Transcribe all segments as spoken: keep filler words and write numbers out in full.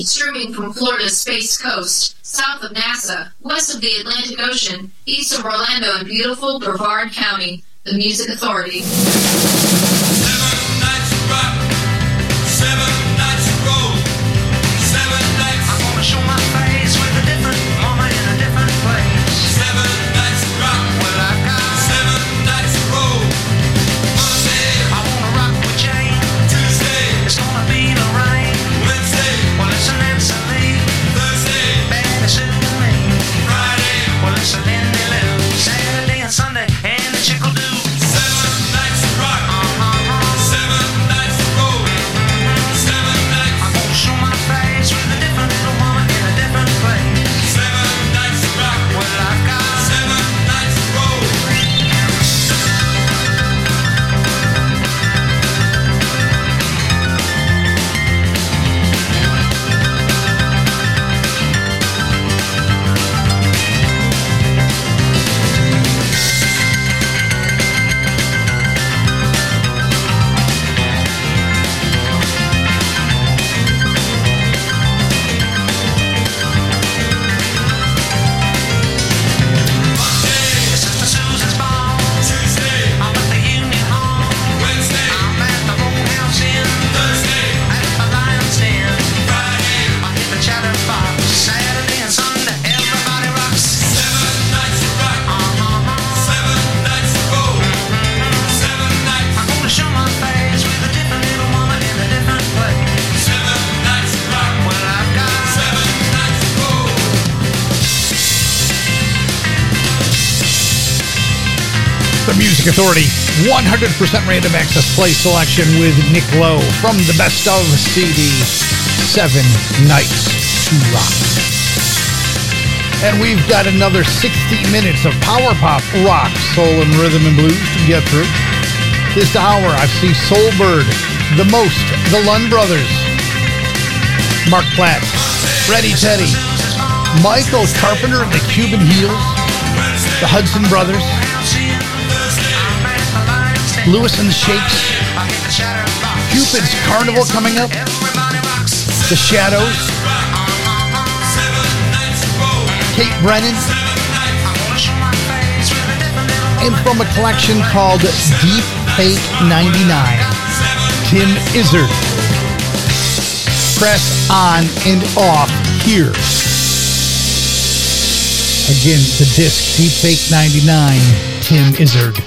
Streaming from Florida's Space Coast, south of NASA, west of the Atlantic Ocean, east of Orlando and beautiful Brevard County, the Music Authority. Seven nights of rock, seven nights of roll, seven nights. I'm gonna show my face with a different mama in a different place. Seven nights of rock, Well, I've got seven nights of roll. Monday, I wanna rock with Jane. Tuesday, It's gonna be the rain. Wednesday, Well, listen, it's a leave. Thursday, Bad as it can be. Friday. Well, it's a Lindy Lou. Saturday and Sunday, and the chick will do. Seven nights of rock, Uh-huh. seven nights of roll, seven nights. I'm gonna show my face with a different little woman in a different place. Seven nights of rock, Well, I've got seven nights of roll. Sister Susan's ball. Tuesday, I'm at the Union Hall. Wednesday, I'm at the Roadhouse Inn. Thursday, At the Lion's Den. Friday. I hit the Chatterbox. Saturday and Sunday, everybody rocks. Seven nights of rock, Uh-huh. seven nights of roll, seven nights. I'm gonna show my face with a different little woman in a different place. Seven nights of rock, Well, I've got seven nights of roll. The Music Authority, one hundred percent random access play selection with Nick Lowe from the Best of C D, Seven Nights to Rock. And we've got another sixty minutes of power pop, rock, soul, and rhythm and blues to get through. This hour, I see Soulbird, The Most, The Lund Brothers, Mark Platt, Ready Teddy, Michael Carpenter and the Cuban Heels, the Hudson Brothers, Lewis and the Shakes, Cupid's Carnival coming up, The Shadows, Kate Brennan, and from a collection called Deep Fake ninety-nine, Tim Izzard. Press on and off here. Again, the disc Deep Fake ninety-nine, Tim Izzard.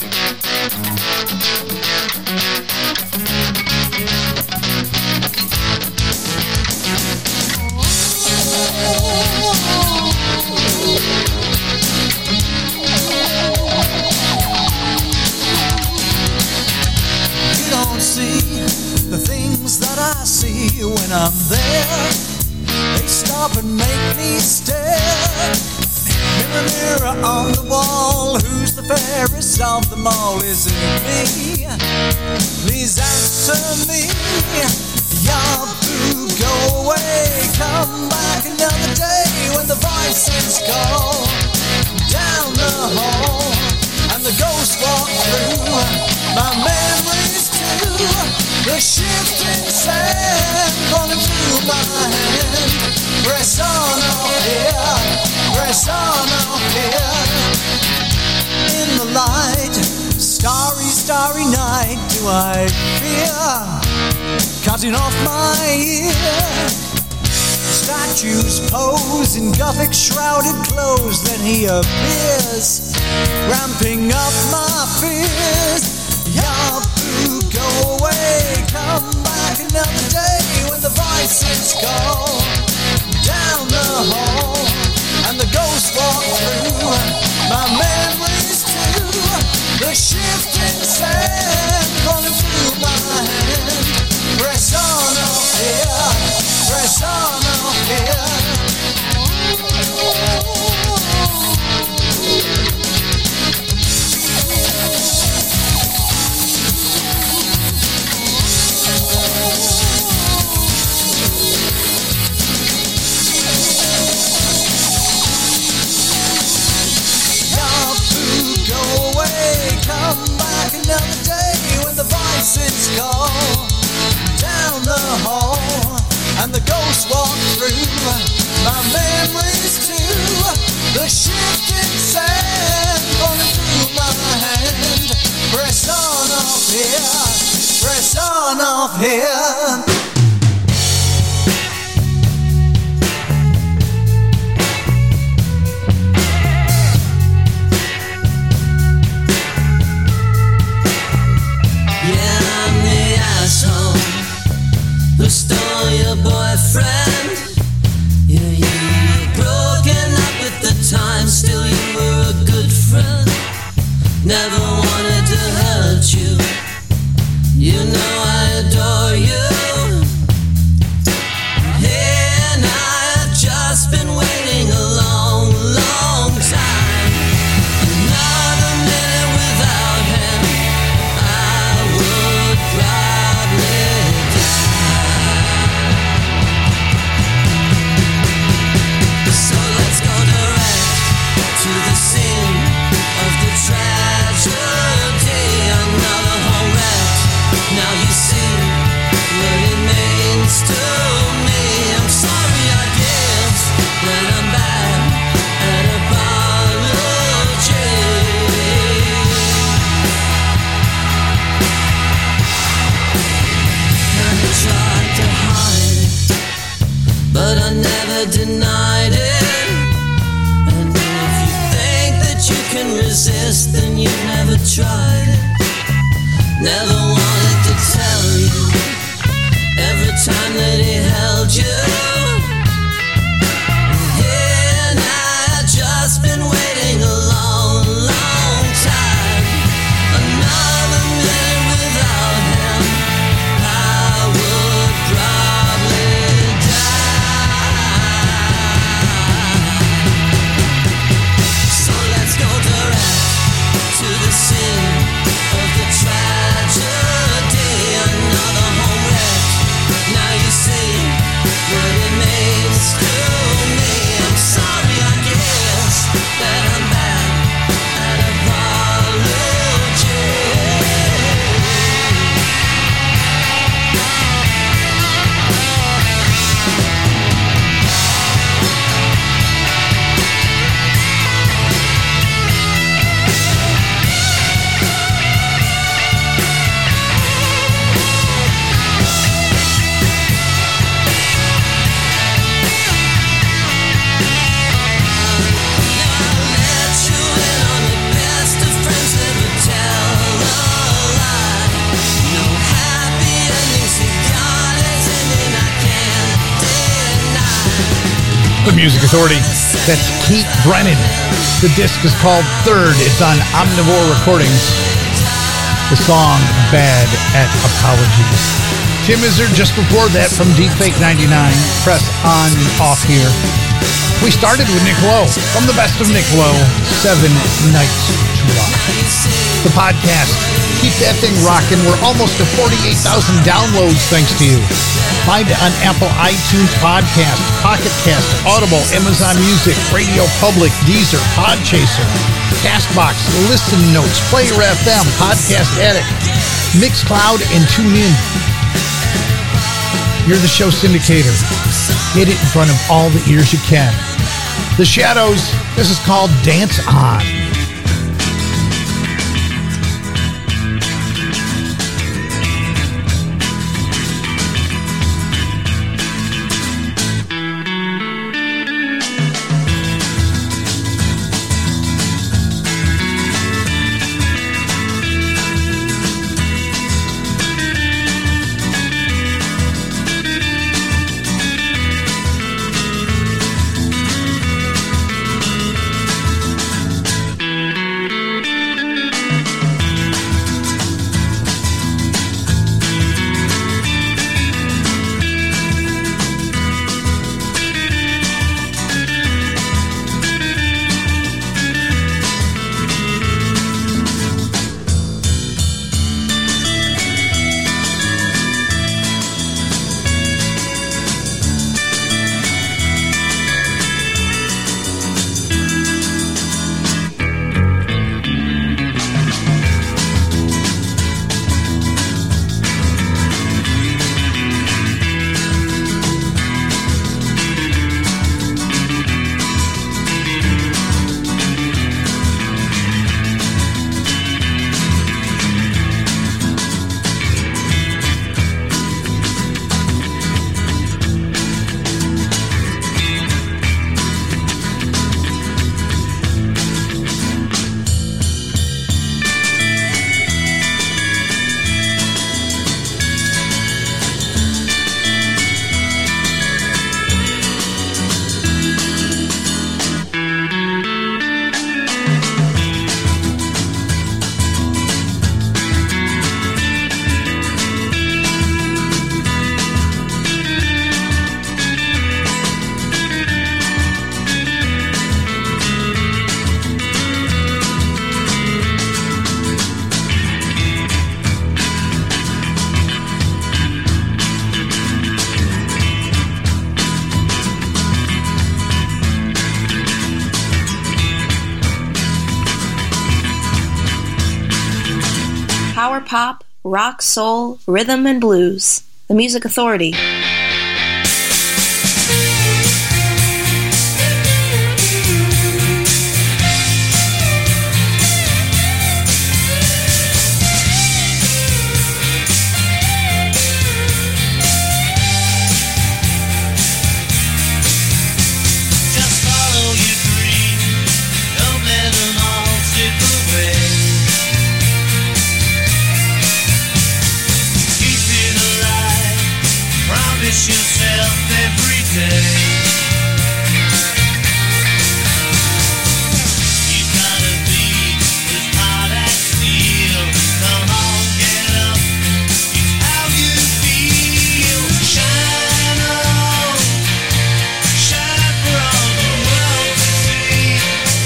You don't see the things that I see when I'm there. They stop and make me stare. Mirror, mirror on the wall, who's the fairest of them all? Is it me? Please answer me. Yahoo, go away, come back another day when the voices call down the hall and the ghosts walk through my memories too. The shifting sand falling through my hand. Press on up here, press on up here. In the light, starry, starry night, do I fear cutting off my ear? Statues pose in Gothic shrouded clothes, then he appears, ramping up my fears. Yahoo, go away, come back another day when the voices call down the hall and the ghosts walk through my memories too. The shifting sand falling through my hand. Press on up here, press on up here. ghosts walk through my memories too. The shifting sand falling through my hand. Press on off here, press on off here. Who stole your boyfriend? Yeah, you were broken up at the time, still you were a good friend. Never wanted to hurt you. You know I adore you. And I have just been waiting a long, long time. Another minute without him, I would probably to the scene of the tragedy, another home wreck. Now you see what it means to me. I'm sorry, I guess, that I'm bad at apology. And I tried to hide it, but I never denied it. Can resist, then you've never tried it. Never wanted to tell you every time that he held you. And I had just been waiting a long, long time. Another minute without him, I would probably to the scene of the tragedy, another home wreck. Now you see what it means to me. I'm sorry, I guess, that I'm bad at apology. The Music Authority. That's Keith Brennan. The disc is called Third. It's on Omnivore Recordings. The song Bad at Apologies. Tim Izzard just before that from Deepfake ninety-nine. Press on and off here. We started with Nick Lowe from the best of Nick Lowe. Seven Nights to Rock. The podcast. Keep that thing rocking. We're almost to forty-eight thousand downloads thanks to you. Find it on Apple iTunes Podcast, Pocket Cast, Audible, Amazon Music, Radio Public, Deezer, Podchaser, Castbox, Listen Notes, Player F M, Podcast Addict, Mixcloud, and TuneIn. You're the show syndicator. Get it in front of all the ears you can. The Shadows, this is called Dance On. power pop, rock, soul, rhythm, and blues. The Music Authority. Yourself every day. You gotta be as hard as steel. Come on, get up. It's how you feel. Shine on, shine for all the world to see.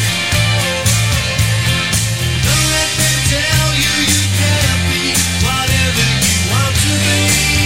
Don't let them tell you you can't be whatever you want to be.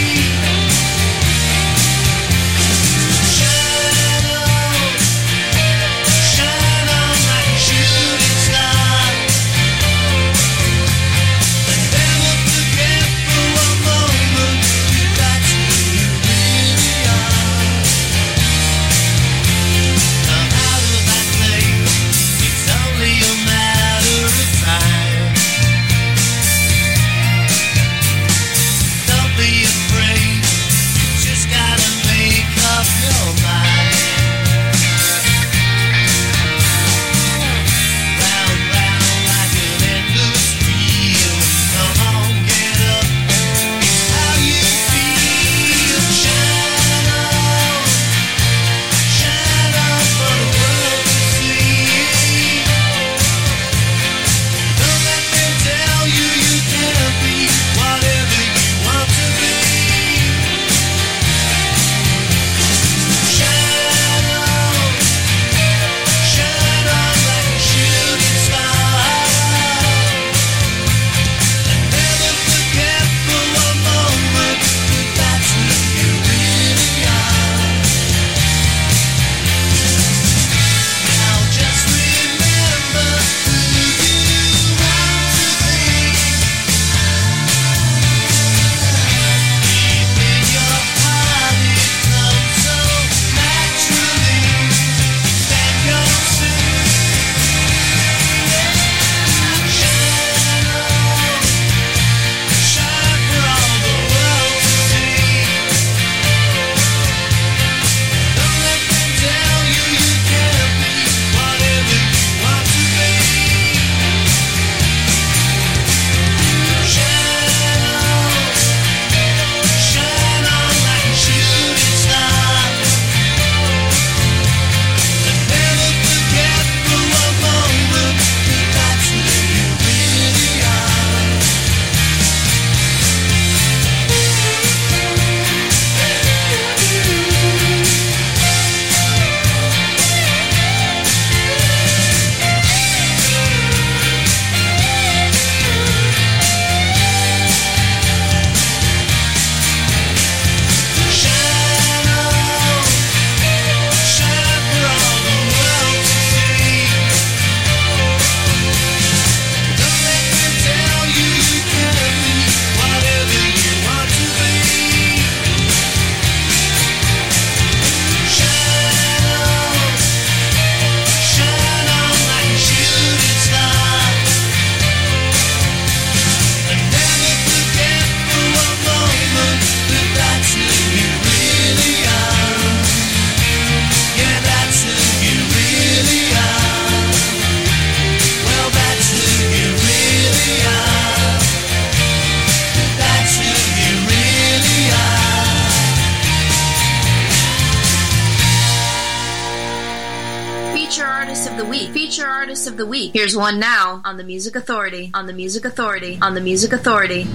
Of the week. Here's one now on the Music Authority, on the Music Authority, on the Music Authority.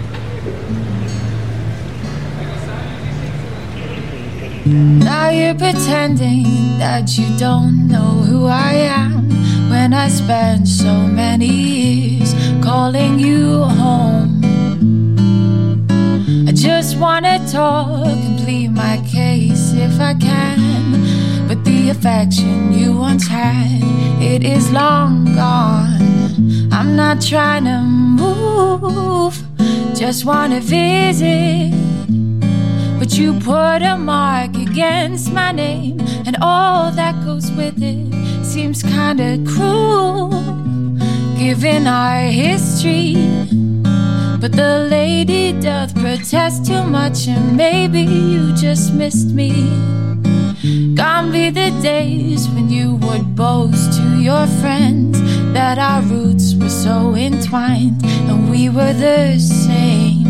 Now you're pretending that you don't know who I am, when I spent so many years calling you home. I just wanna talk and plead my case if I can, but the affection you once had, it is long gone. I'm not trying to move, just wanna visit. But you put a mark against my name, and all that goes with it seems kinda cruel, given our history. But the lady doth protest too much, and maybe you just missed me. Gone be the days when you would boast to your friends that our roots were so entwined and we were the same.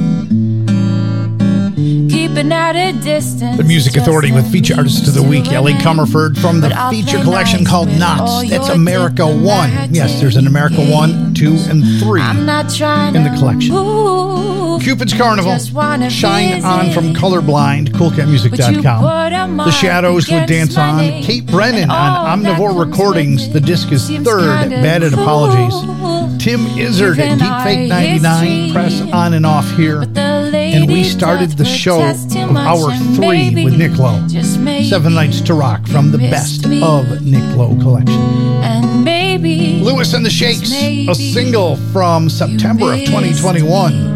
Keeping at a distance. The Music Authority with feature artist of the week, Ellie Comerford, from the feature collection called Knots. That's America one. Yes, there's an America one, two, and three in the collection. Cupid's Carnival, Shine On from Colorblind, cool cat music dot com. The Shadows with Dance On. Kate Brennan on Omnivore Recordings. The disc is third, Batted Apologies. Tim Izzard at Deepfake ninety-nine, Press On and Off Here. And we started the show of hour three with Nick Lowe. Seven Nights to Rock from the Best of Nick Lowe collection. And maybe Lewis and the Shakes, a single from September of twenty twenty-one.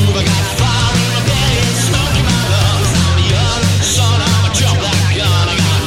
Son of a job that gun, I got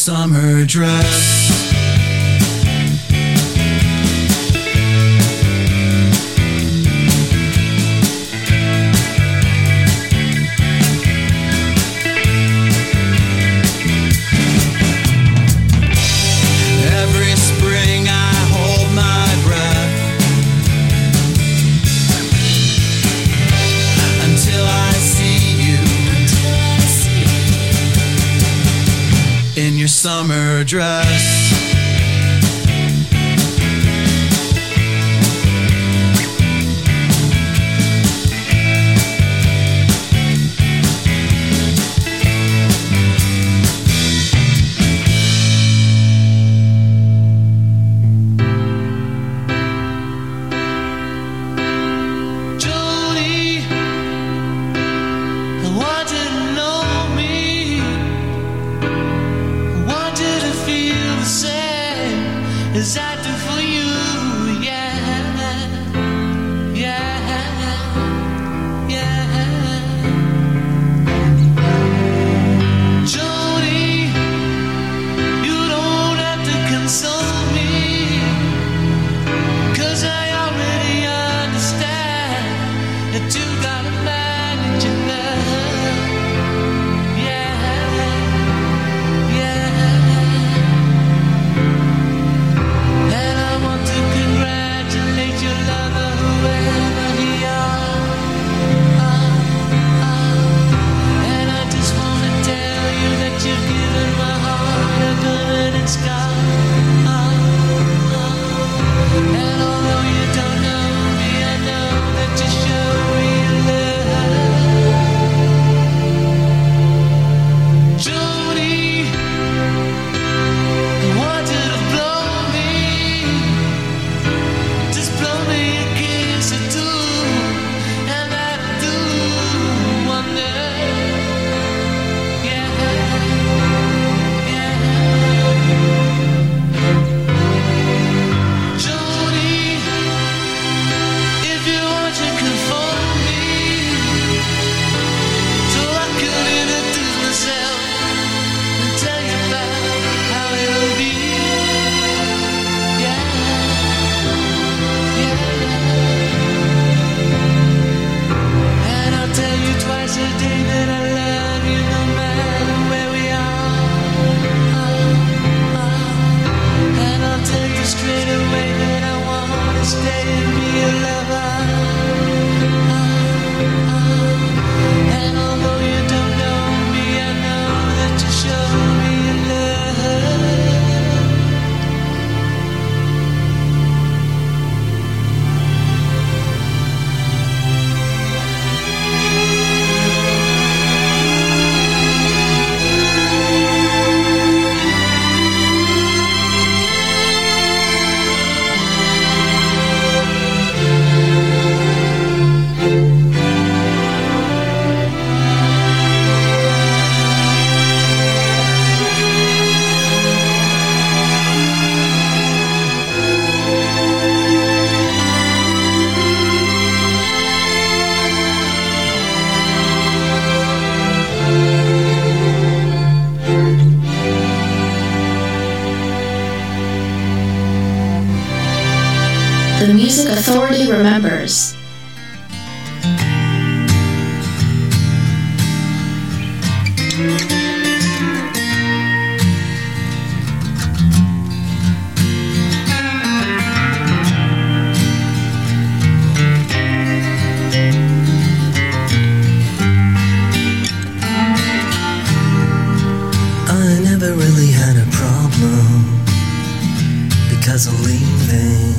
summer dress. Every spring I hold my breath until I see you in your summer dress. Jody, I want you to know me. I want you to feel the same as I do for you. Yeah, yeah, yeah. Jody, you don't have to console me, 'cause I already understand that you gotta manage your love. Yeah, yeah. And I want to congratulate your lover, whoever he are. And I just want to tell you that you've given my heart a permanent scar. And although you don't know me, I know that you show me love. Jody, I want you to blow me. Just blow me a kiss or two, and that'll do wonder. Yeah, yeah. Jody, if you want, you can phone me, so I could introduce myself and tell you about how it'll be. Yeah, yeah. And I'll tell you twice a day that I love you, no matter where we are. And I'll tell you straight away that I want to stay and be your lover. And although you don't know me, I know that you show me your love. The Music Authority remembers. I never really had a problem because of leaving,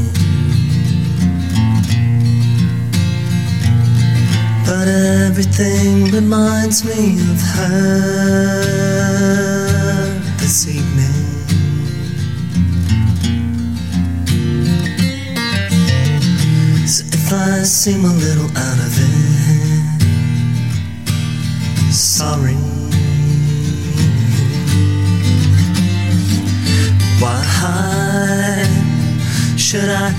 but everything reminds me of her this evening. So if I seem a little out of it, sorry. Why should I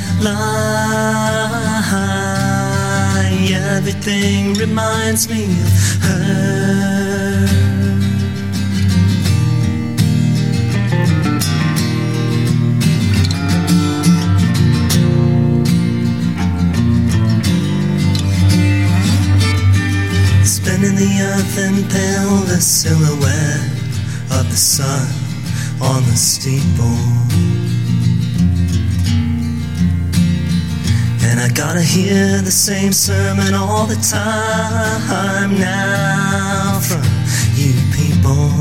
lie? Everything reminds me of her. know the silhouette of the sun on the steeple. And I gotta hear the same sermon all the time now from you people.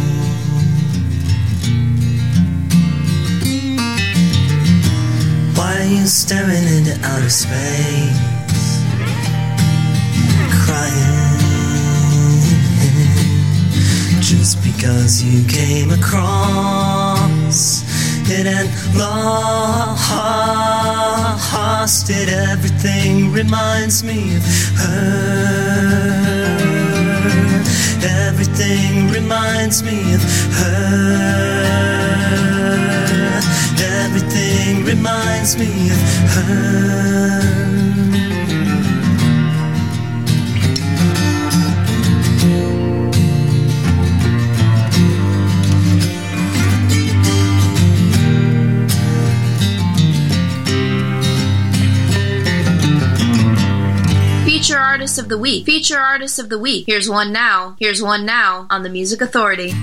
Why are you staring into outer space, crying? Just because you came across it and lost it, everything reminds me of her. Everything reminds me of her. Everything reminds me of her. Feature Artist of the Week. Feature Artist of the Week. Here's one now. Here's one now on the Music Authority.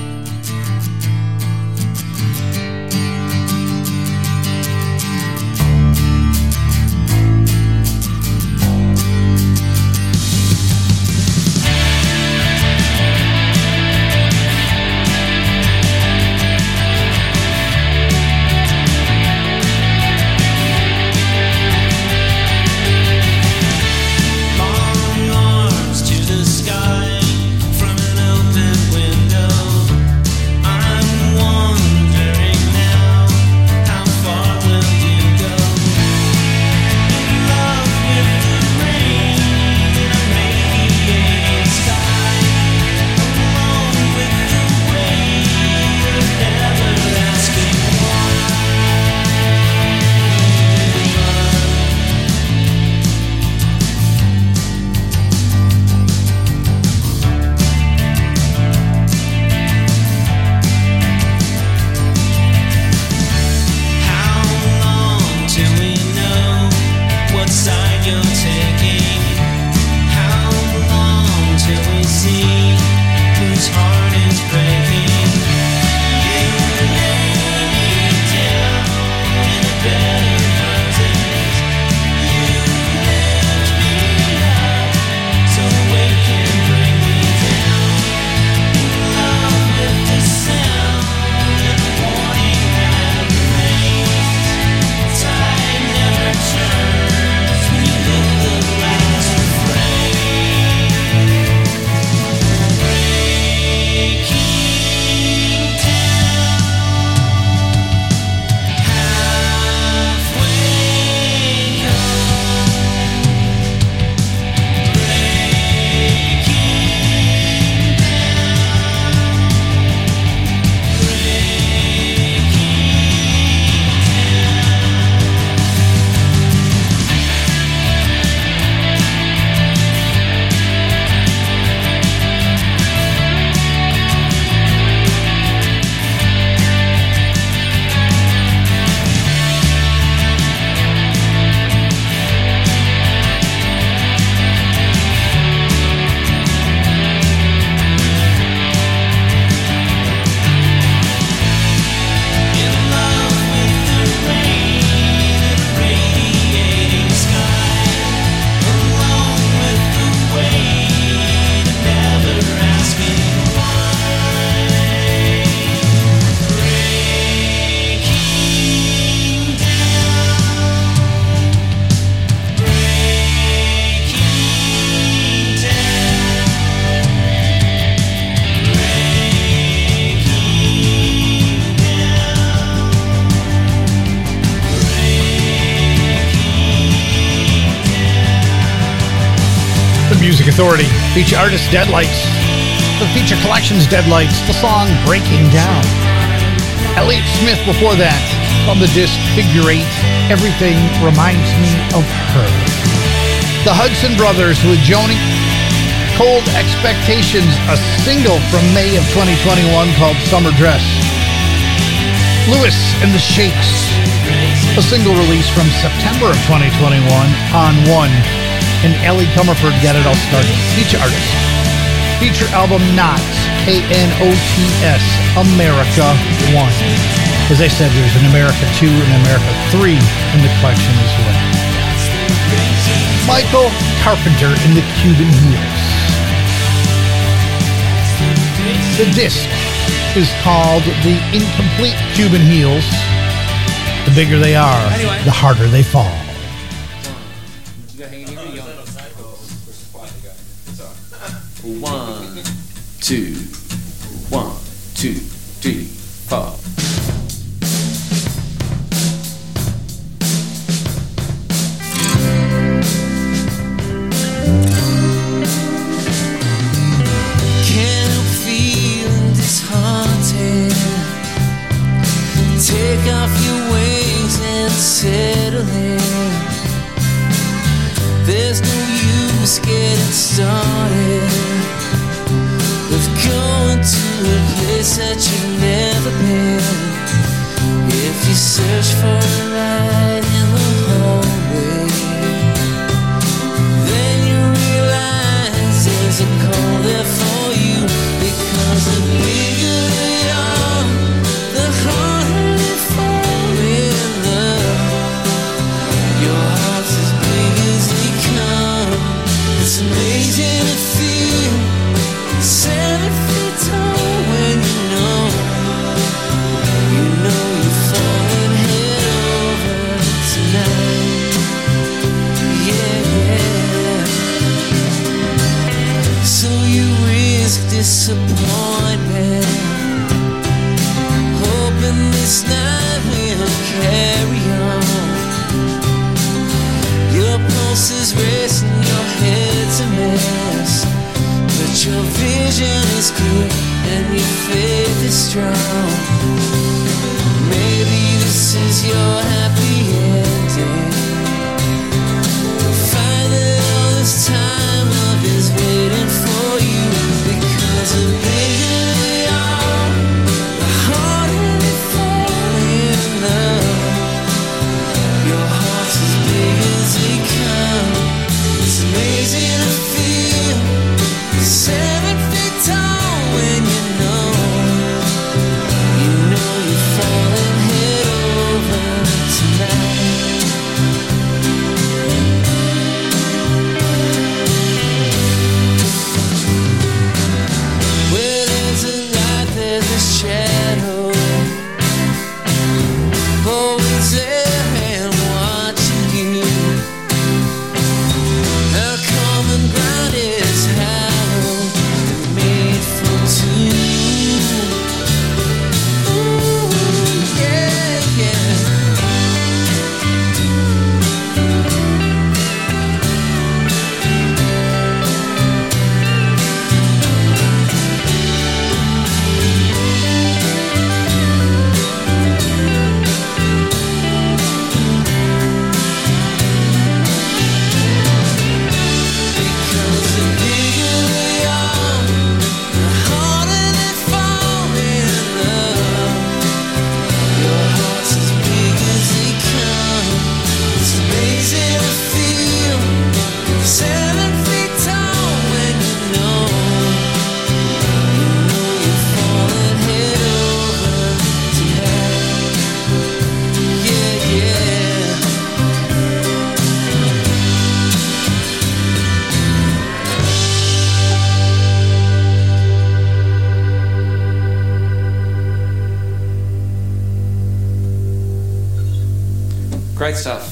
Music Authority, feature artist Deadlights, the feature collections Deadlights, the song Breaking Down. Elliott Smith before that, from the disc Figure Eight, Everything Reminds Me of Her. The Hudson Brothers with Joni, Cold Expectations, a single from May of twenty twenty-one called Summer Dress. Lewis and the Shakes, a single release from September of twenty twenty-one on One. And Ellie Comerford got it all started. Feature artist. feature album Knots, K N O T S, America one. As I said, there's an America two and America three in the collection as well. Michael Carpenter and the Cuban Heels. The disc is called The Incomplete Cuban Heels. The bigger they are, the harder they fall. One, two, one, two, three, four. Can't help feeling disheartened. Take off your wings and settle in. There's no use getting started with going to a place that you've never been. If you search for a light in the hallway, then you realize there's a call there for you. Because the bigger they are, the harder they fall in love. Your heart's as big as they come. It's amazing to feel seven feet tall when you know, you know you're falling head over tonight. Yeah, yeah. So you risk disappointment, hoping this night will carry on. Your pulse is racing, your head's a mess, but your vision is clear and your faith is strong. Maybe this is your happy ending. Find that all this time love is waiting for you. Because the bigger they are, the harder they fall in love. Your heart's as big as they come. It's amazing to feel seven feet tall when you know, you know you're falling head over tonight. Where there's a light, there's a shadow, always there and watching you. Our common ground is hallowed and made for two. Ooh, yeah, yeah. Because the bigger they are, the harder they fall in love. Your heart's as big as they come. It's amazing to feel seven feet tall when you know, you know you're falling head over tonight. Yeah, yeah. Great stuff.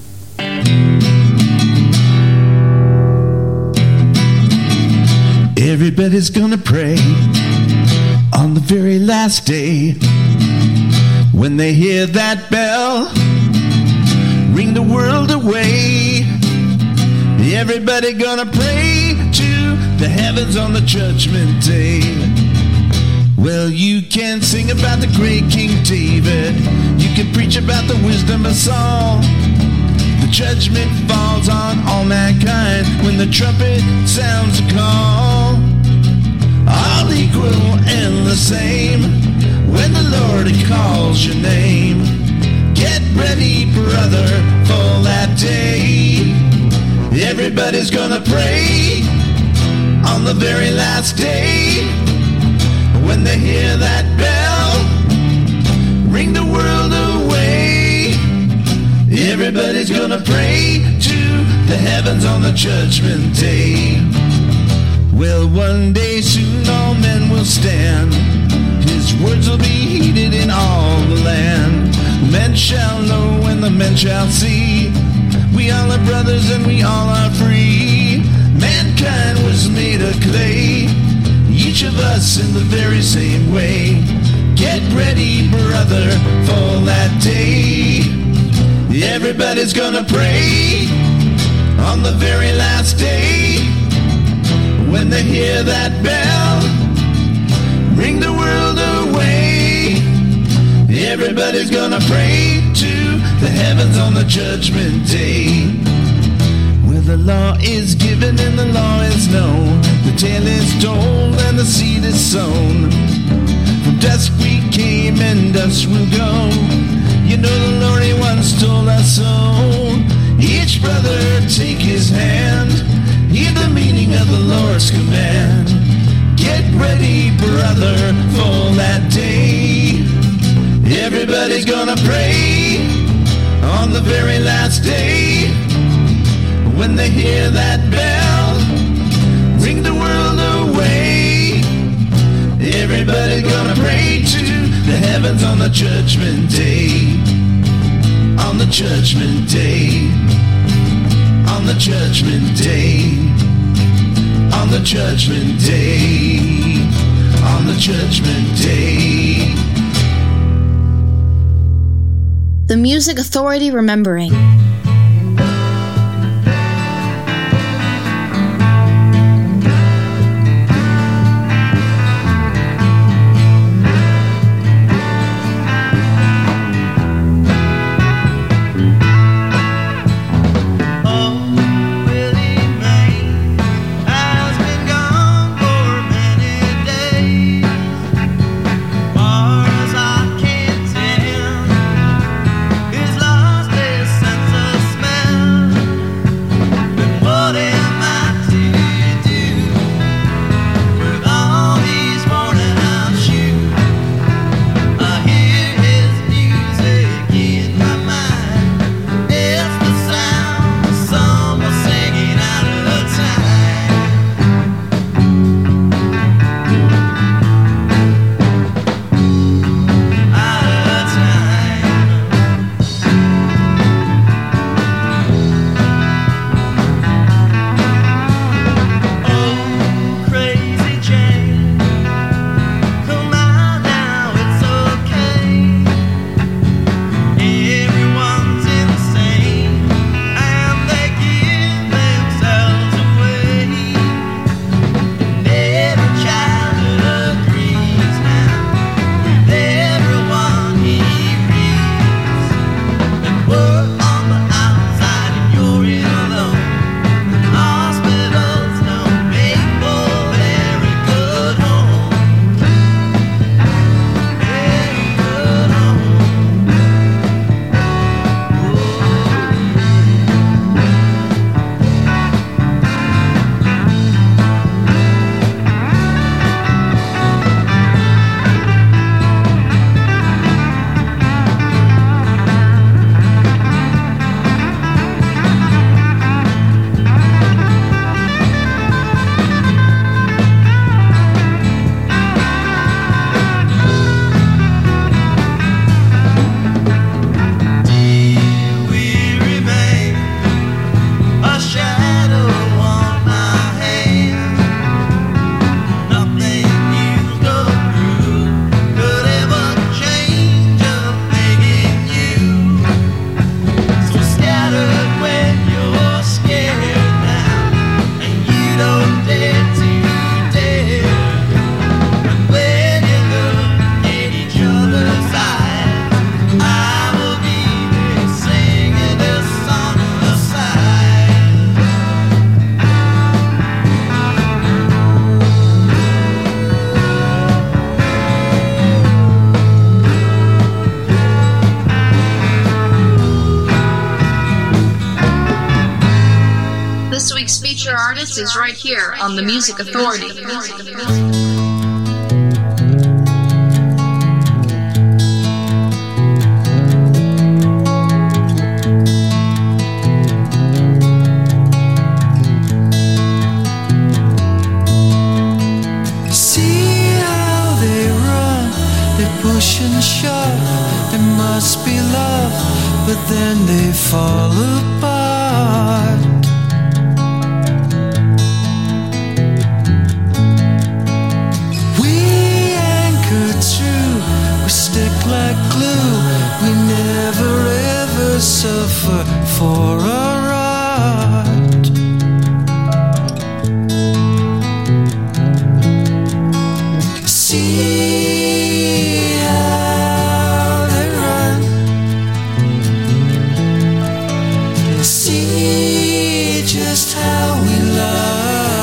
Everybody's gonna pray on the very last day when they hear that bell ring the world away. Everybody gonna pray to the heavens on the judgment day. Well, you can sing about the great King David, you can preach about the wisdom of Saul. The judgment falls on all mankind when the trumpet sounds a call. All equal and the same when the Lord calls your name. Get ready, brother, for that day. Everybody's gonna pray On the very last day, when they hear that bell, ring the world away. Everybody's gonna pray to the heavens on the judgment day. Well, one day soon all men will stand. His words will be heeded in all the land. Men shall know and the men shall see. We all are brothers and we all are free. Mankind was made of clay, each of us in the very same way. Get ready, brother, for that day. Everybody's gonna pray on the very last day. When they hear that bell, ring the world away. Everybody's gonna pray to the heavens on the judgment day. Where the law is given and the law is known, the tale is told and the seed is sown. From dusk we came and dust will go. You know the Lord, he once told us so. Each brother take his hand, hear the meaning of the Lord's command. Get ready, brother, for that day. Everybody's gonna pray on the very last day. When they hear that bell, ring the world away. Everybody's gonna pray to the heavens on the judgment day. On the judgment day. On the judgment day. On the judgment day. On the judgment day. The Music Authority Remembering. Far as I can tell, he's lost his sense artists right here on the Music Authority. See how they run, they push and shove. There must be love, but then they fall apart. Like glue, we never ever suffer for our art. See how they run, see just how we love.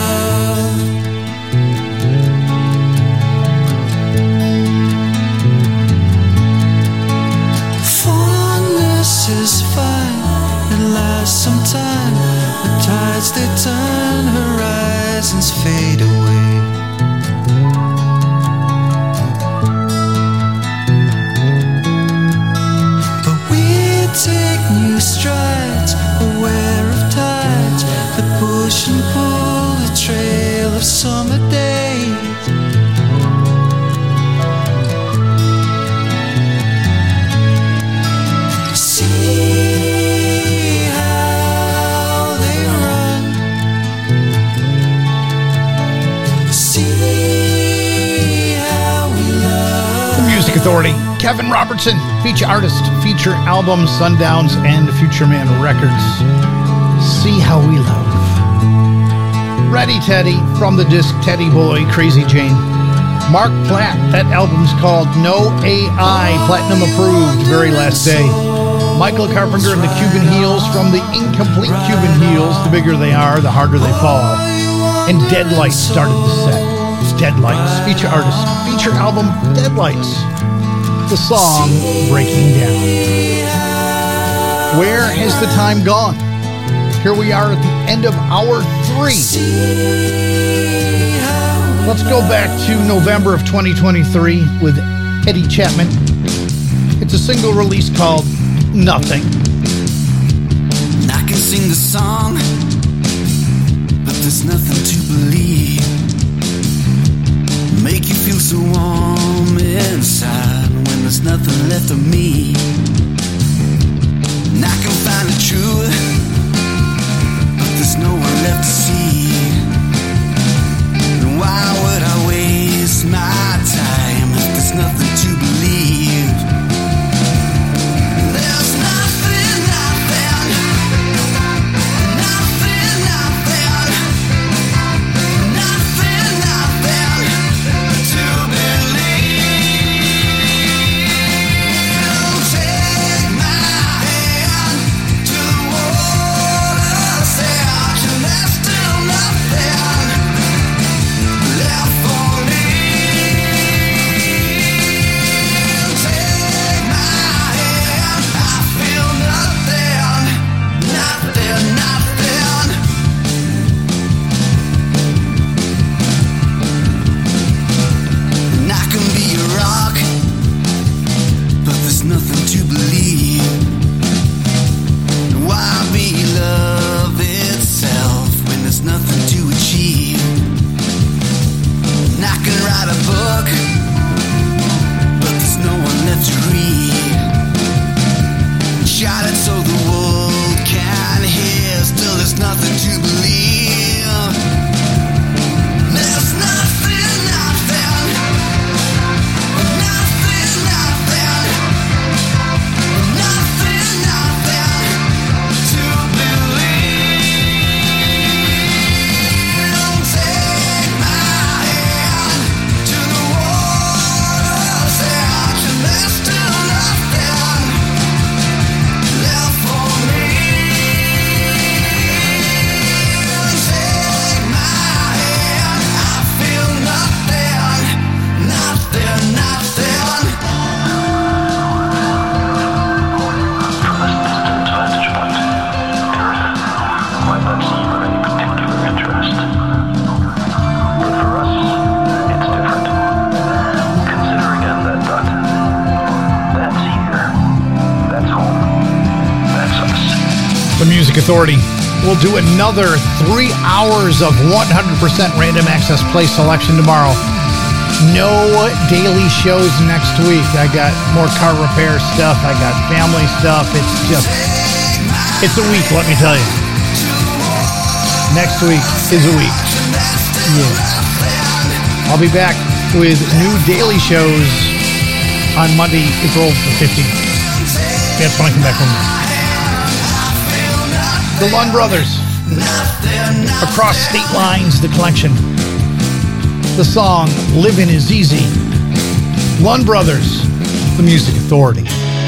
Is fine, it lasts some time. The tides they turn, horizons fade away. But we take new strides, aware of tides that push and pull the trail of summer days. Authority, Kevin Robertson, feature artist, feature album, Sundowns and Future Man Records. See How We Love. Ready Teddy from the disc Teddy Boy, Crazy Jane. Mark Platt, that album's called No A I, platinum approved, very last day. Michael Carpenter and the Cuban Heels from the incomplete Cuban Heels. The bigger they are, the harder they fall. And Deadlights started the set. Deadlights, feature artist, feature album, Deadlights. The song Breaking Down. Where has the time gone? Here we are at the end of hour three. Let's go back to November of twenty twenty-three with Eddie Chapman. It's a single release called Nothing. I can sing the song, but there's nothing to believe. Make you feel so warm inside when there's nothing left of me. And I can find the truth, but there's no one left to see. And why would I waste my time if there's nothing to believe? There's nothing, nothing, nothing, nothing, nothing, nothing to believe. Take my hand to the wall. Music Authority. We'll do another three hours of one hundred percent random access play selection tomorrow. No daily shows next week. I got more car repair stuff. I got family stuff. It's just, it's a week, let me tell you. Next week is a week. Yeah. I'll be back with new daily shows on Monday, April the fifteenth. That's when I come back home. The Lund Brothers. Across State Lines, the collection. The song, Living is Easy. Lund Brothers, the Music Authority.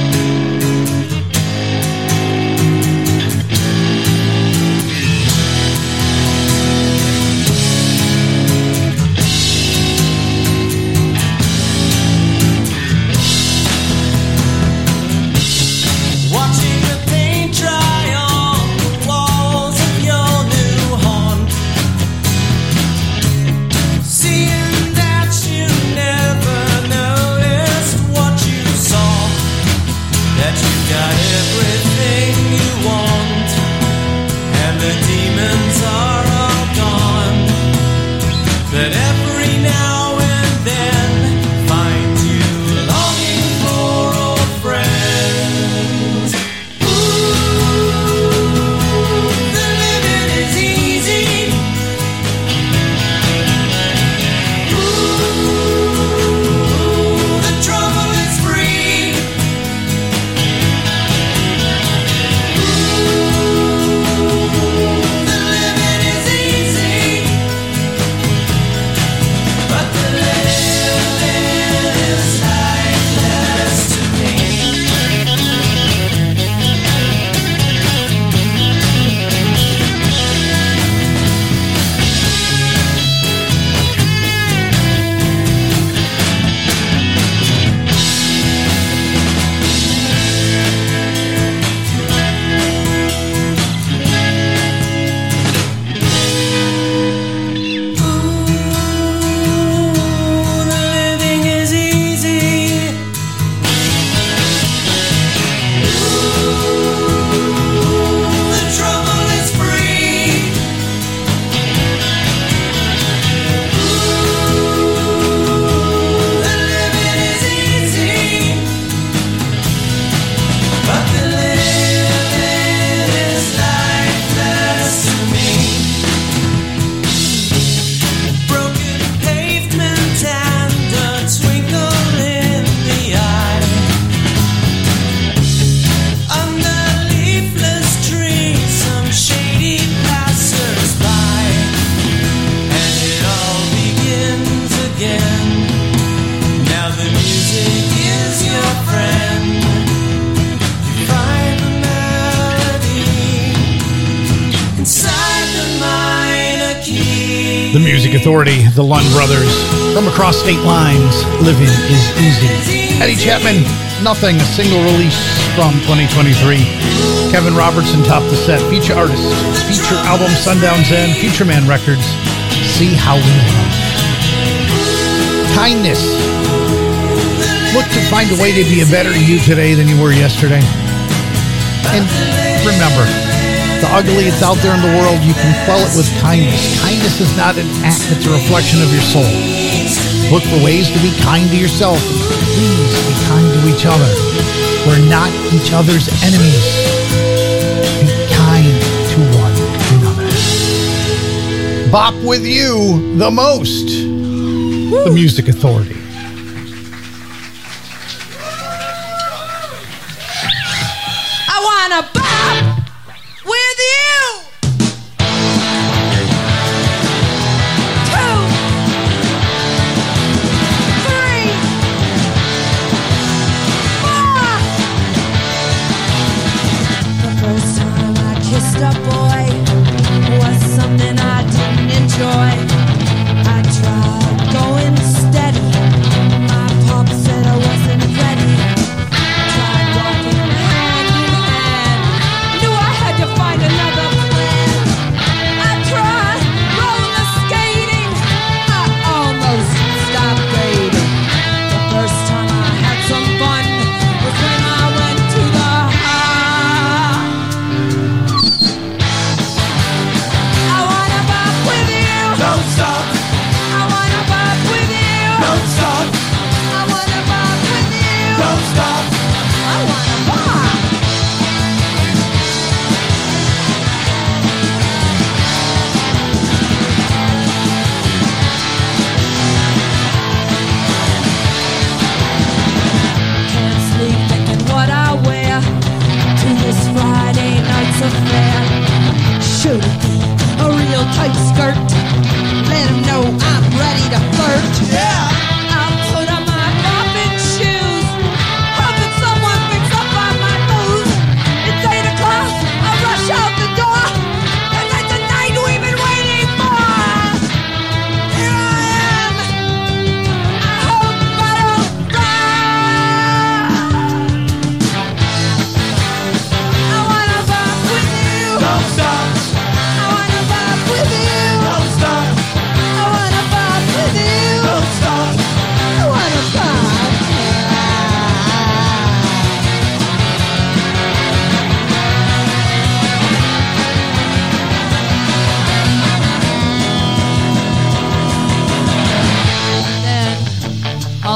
Authority, the Lund Brothers, from across state lines, Living is Easy. Eddie Chapman, Nothing, a single release from twenty twenty-three. Kevin Robertson topped the set. Feature artist, feature album, Sundown Zen, Future Man Records, See How We Love. Kindness. Look to find a way to be a better you today than you were yesterday. And remember, the ugly that's out there in the world, you can quell it with kindness. Kindness is not an act, it's a reflection of your soul. Look for ways to be kind to yourself. Please be kind to each other. We're not each other's enemies. Be kind to one another. Bop with you the most. Woo. The Music Authority. I wanna bop with you. Two, three, four. The first time I kissed a boy was something I didn't enjoy. I tried going steady. My pop said I wasn't ready. Tried walking hand in hand. Knew I had to find another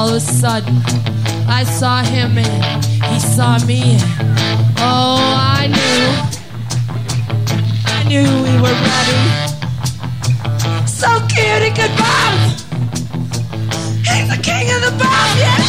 of a sudden, I saw him and he saw me. Oh, I knew, I knew we were ready. So cute he could bomb. He's the king of the bomb, yeah.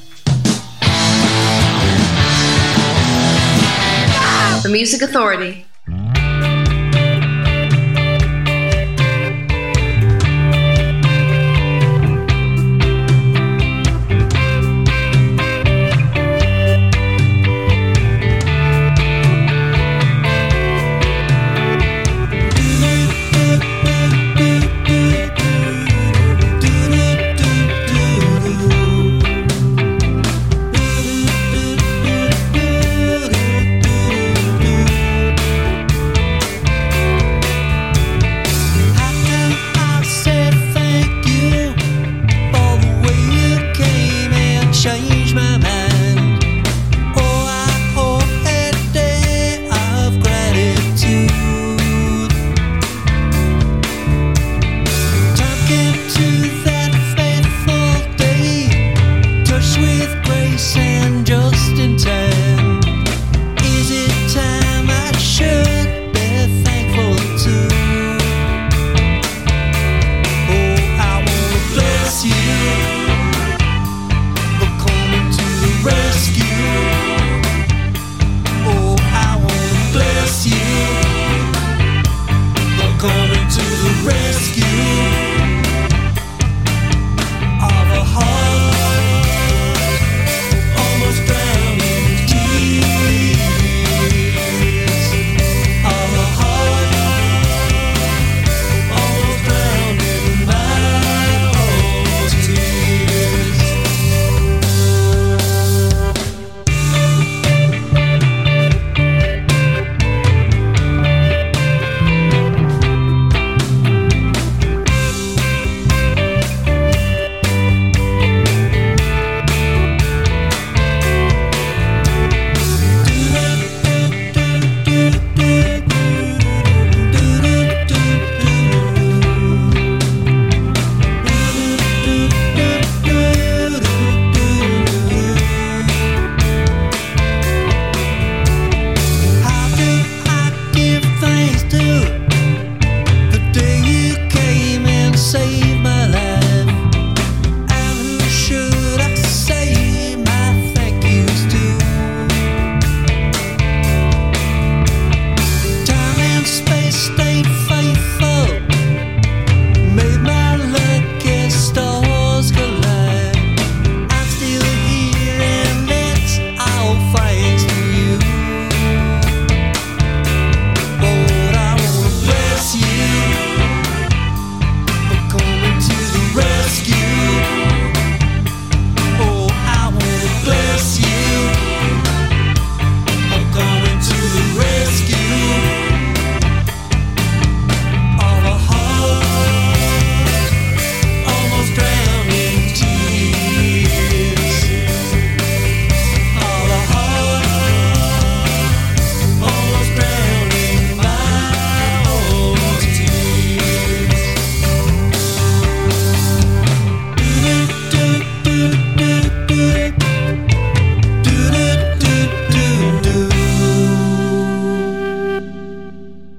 The Music Authority.